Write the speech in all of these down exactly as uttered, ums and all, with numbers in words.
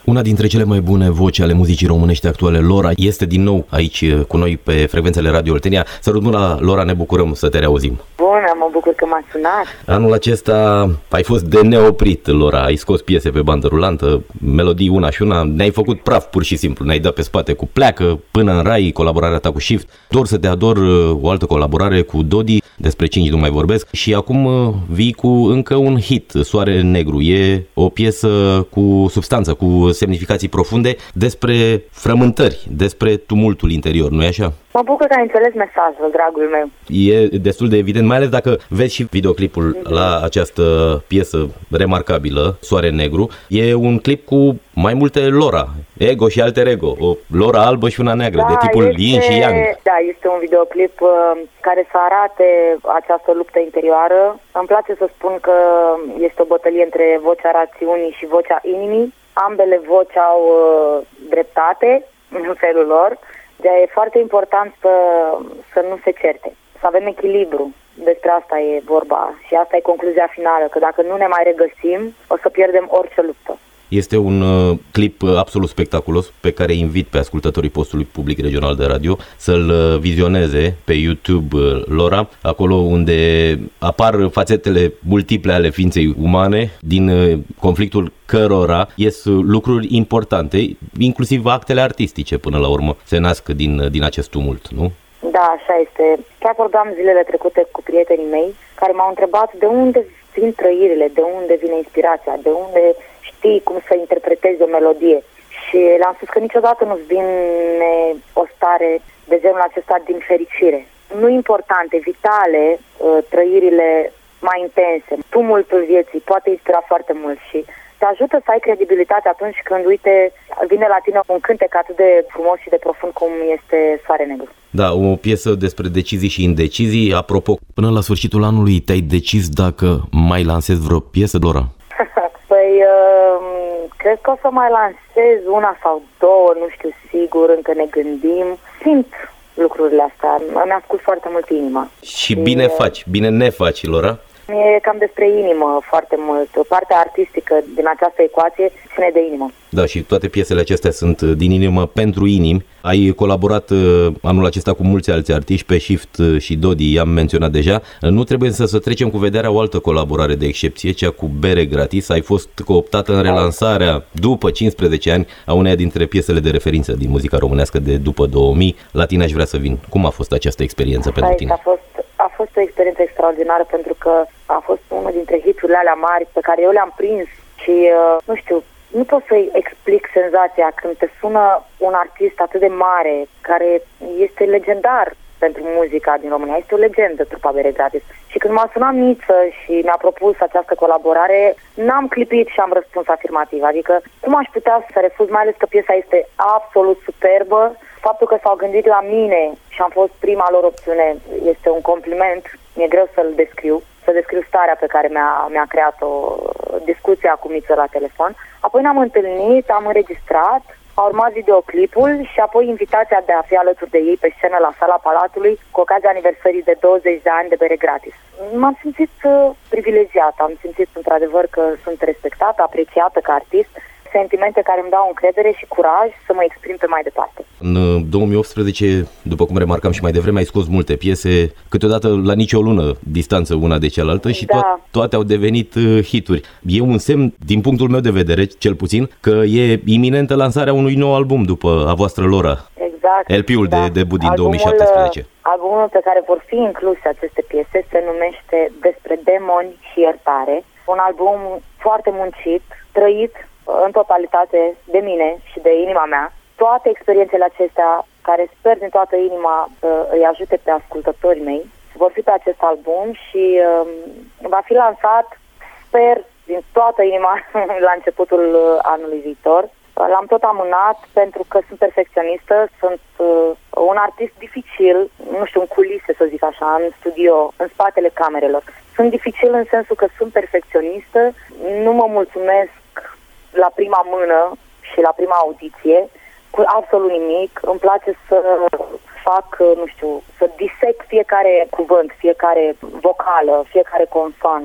Una dintre cele mai bune voci ale muzicii românești actuale, Lora, este din nou aici cu noi pe frecvențele Radio Oltenia. Sărut mâna, Lora, ne bucurăm să te reauzim. Bună, mă bucur că m-ați sunat. Anul acesta ai fost de neoprit, Lora. Ai scos piese pe bandă rulantă, melodii una și una. Ne-ai făcut praf, pur și simplu. Ne-ai dat pe spate cu Pleacă, Până în Rai, colaborarea ta cu Shift. Dor să te ador, o altă colaborare cu Dodi. Despre cinci nu mai vorbesc. Și acum vii cu încă un hit, Soare Negru. E o piesă cu substanță, cu semnificații profunde, despre frământări, despre tumultul interior, nu-i așa? Mă bucur că ai înțeles mesajul, dragul meu. E destul de evident, mai ales dacă vezi și videoclipul mm-hmm. la această piesă remarcabilă, Soare Negru. E un clip cu mai multe Lora, ego și alter ego, o Lora albă și una neagră, da, de tipul este, yin și yang. Da, este un videoclip uh, care să arate această luptă interioară. Îmi place să spun că este o bătălie între vocea rațiunii și vocea inimii. Ambele voci au uh, dreptate în felul lor. De-aia e foarte important să, să nu se certe, să avem echilibru. Despre asta e vorba și asta e concluzia finală, că dacă nu ne mai regăsim, o să pierdem orice luptă. Este un uh, clip absolut spectaculos pe care invit pe ascultătorii postului public regional de radio să-l uh, vizioneze pe YouTube, uh, Lora, acolo unde apar fațetele multiple ale ființei umane, din uh, conflictul cărora ies lucruri importante, inclusiv actele artistice până la urmă se nasc din, uh, din acest tumult, nu? Da, așa este. Chiar vorbeam zilele trecute cu prietenii mei care m-au întrebat de unde vin trăirile, de unde vine inspirația, de unde știi cum să interpretezi o melodie. Și le-am spus că niciodată nu-ți vine o stare de genul acesta din fericire. Nu importante, vitale, trăirile mai intense. Tumultul vieții poate inspira foarte mult și te ajută să ai credibilitate atunci când, uite, vine la tine un cântec atât de frumos și de profund cum este Soare Negru. Da, o piesă despre decizii și indecizii. Apropo, până la sfârșitul anului te-ai decis dacă mai lansezi vreo piesă, Lora? Păi, uh, cred că o să mai lansez una sau două, nu știu sigur, încă ne gândim. Simt lucrurile astea, îmi ascult foarte mult inima. Și, și bine faci, bine ne faci, Lora? E cam despre inimă foarte mult. Partea artistică din această ecuație ține de inimă. Da, și toate piesele acestea sunt din inimă pentru inimi. Ai colaborat uh, anul acesta cu mulți alți artiști, pe Shift și Dodi, i-am menționat deja. Nu trebuie însă să trecem cu vederea o altă colaborare de excepție, cea cu Bere Gratis. Ai fost cooptată în relansarea, după cincisprezece ani, a uneia dintre piesele de referință din muzica românească de după două mii. La tine aș vrea să vin. Cum a fost această experiență Asta pentru tine? A fost, a fost o experiență extraordinară pentru că a fost unul dintre hiturile alea mari pe care eu le-am prins și, uh, nu știu, nu pot să-i explic senzația când te sună un artist atât de mare, care este legendar pentru muzica din România, este o legendă, trupa Bere Gratis. Și când m-a sunat Miță și mi-a propus această colaborare, n-am clipit și am răspuns afirmativ. Adică, cum aș putea să refuz, mai ales că piesa este absolut superbă. Faptul că s-au gândit la mine și am fost prima lor opțiune este un compliment. Mi-e greu să-l descriu, să descriu starea pe care mi-a, mi-a creat-o discuția cu Miță la telefon. Apoi ne-am întâlnit, am înregistrat, a urmat videoclipul și apoi invitația de a fi alături de ei pe scenă la Sala Palatului cu ocazia aniversării de douăzeci de ani de Bere Gratis. M-am simțit uh, privilegiată, am simțit într-adevăr că sunt respectată, apreciată ca artist, sentimente care îmi dau încredere și curaj să mă exprim pe mai departe. În două mii optsprezece, după cum remarcam și mai devreme, ai scos multe piese, câteodată la nicio lună distanță una de cealaltă și da. to- toate au devenit uh, hituri. E un semn, din punctul meu de vedere, cel puțin, că e iminentă lansarea unui nou album după a voastră Lora. Exact. L P-ul da. de debut din albumul, două mii șaptesprezece. Albumul pe care vor fi incluse aceste piese se numește Despre demoni și iertare. Un album foarte muncit, trăit în totalitate de mine și de inima mea. Toate experiențele acestea, care sper din toată inima să îi ajute pe ascultătorii mei, vor fi pe acest album și um, va fi lansat, sper, din toată inima la începutul anului viitor. L-am tot amânat pentru că sunt perfecționistă, sunt uh, un artist dificil, nu știu, în culise, să zic așa, în studio, în spatele camerelor. Sunt dificil în sensul că sunt perfecționistă, nu mă mulțumesc la prima mână și la prima audiție cu absolut nimic. Îmi place să fac, nu știu, să disec fiecare cuvânt, fiecare vocală, fiecare consoană.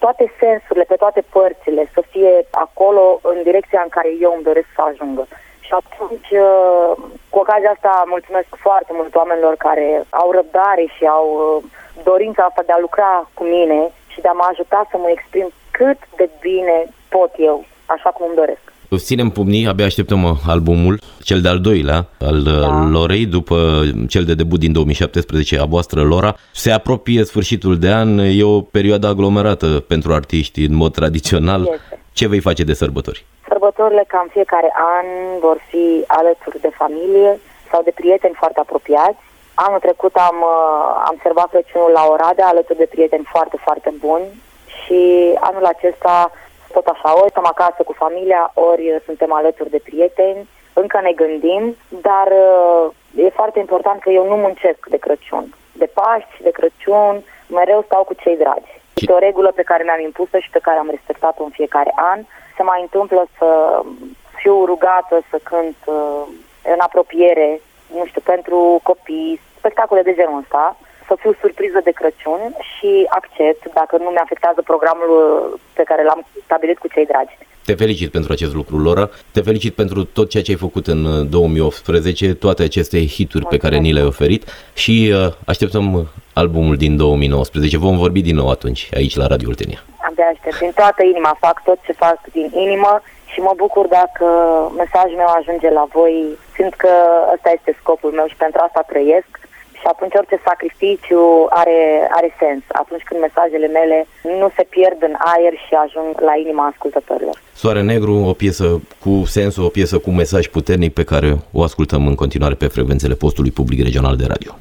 toate sensurile, pe toate părțile, să fie acolo în direcția în care eu îmi doresc să ajungă. Și atunci, cu ocazia asta, mulțumesc foarte mult oamenilor care au răbdare și au dorința asta de a lucra cu mine și de a mă ajuta să mă exprim cât de bine pot eu, așa cum îmi doresc. Ținem pumnii, abia așteptăm albumul, cel de-al doilea al da. Lorei, după cel de debut din două mii șaptesprezece, a voastră Lora. Se apropie sfârșitul de an, e o perioadă aglomerată pentru artiști în mod tradițional. Este. Ce vei face de sărbători? Sărbătorile, ca în fiecare an, vor fi alături de familie sau de prieteni foarte apropiați. Anul trecut am, am sărbat Crăciunul la Oradea, alături de prieteni foarte, foarte buni și anul acesta tot așa, ori stăm acasă cu familia, ori suntem alături de prieteni, încă ne gândim, dar e foarte important că eu nu muncesc de Crăciun. De Paști, de Crăciun, mereu stau cu cei dragi. Este o regulă pe care mi-am impus-o și pe care am respectat-o în fiecare an. Se mai întâmplă să fiu rugată să cânt în apropiere, nu știu, pentru copii, spectacole de genul ăsta, să fiu surpriză de Crăciun și accept dacă nu mi-afectează programul pe care l-am stabilit cu cei dragi. Te felicit pentru acest lucru, Lora. Te felicit pentru tot ceea ce ai făcut în două mii optsprezece, toate aceste hituri Mulțumesc. Pe care ni le-ai oferit și uh, așteptăm albumul din două mii nouăsprezece. Vom vorbi din nou atunci, aici la Radio Oltenia. Abia aștept. Din toată inima fac tot ce fac din inimă și mă bucur dacă mesajul meu ajunge la voi. Simt că ăsta este scopul meu și pentru asta trăiesc. Și atunci orice sacrificiu are, are sens, atunci când mesajele mele nu se pierd în aer și ajung la inima ascultătorilor. Soare Negru, o piesă cu sens, o piesă cu mesaj puternic pe care o ascultăm în continuare pe frecvențele postului public regional de radio.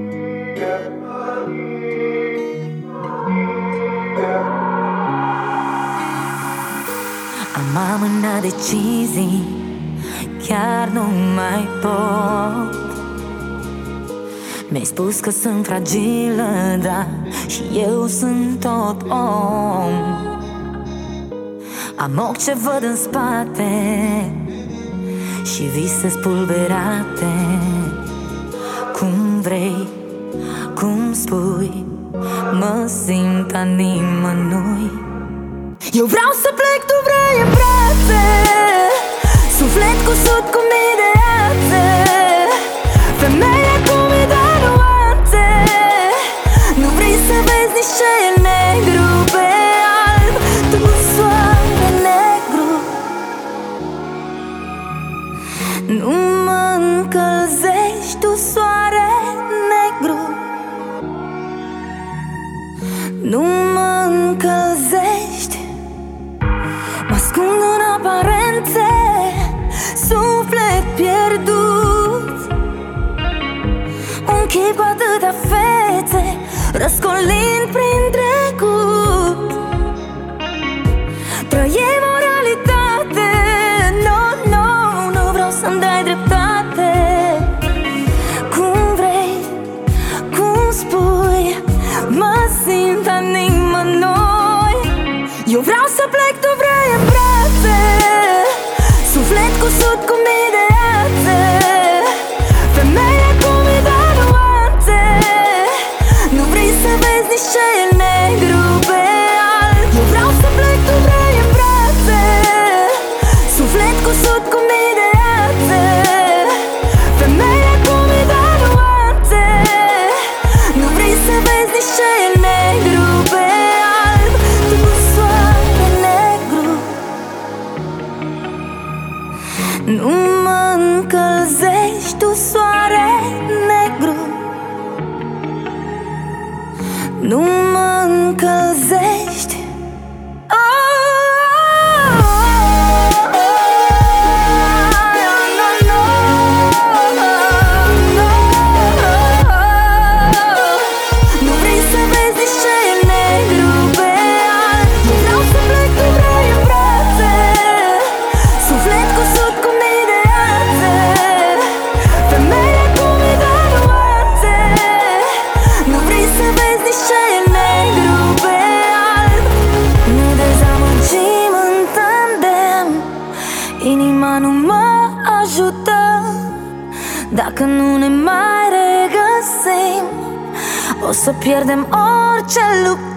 Am amânat decizii, chiar nu mai pot. Mi-ai spus că sunt fragilă, da, și eu sunt tot om. Am ochi ce văd în spate și vise spulberate. Cum vrei, cum spui, mă simt a nimănui. Eu vreau să plec, tu vrei în brațe, suflet cu sud cu mii de ațe. Femeie cu mii de nuanțe, nu vrei să vezi nici ce e negru pe alb. Tu soare negru, nu mă încălzești. Tu soare negru, nu mă încălzești. Mă ascund în aparențe, suflet pierdut. Un chip atâtea fețe, răscolind prin trecut. Trăim o realitate, no, no, nu vreau să-mi dai dreptate. Cum vrei, cum spui, mă simt a nimănui. Eu vreau să plec, tu vrei în brațe, suflet cu sud cu mii de ațe. Femeie cu mii de nuanțe, nu vrei să vezi nici ce e negru pe alb. Eu vreau să plec, tu vrei în brațe, suflet cu sud cu mii de ațe. Femeie cu mii de nuanțe, nu vrei să vezi nici ce e negru pe alb. Tu soare negru, nu mă încălzești. Tu soare negru, nu mă încălzești. Dacă nu ne mai regăsim, o să pierdem orice luptă.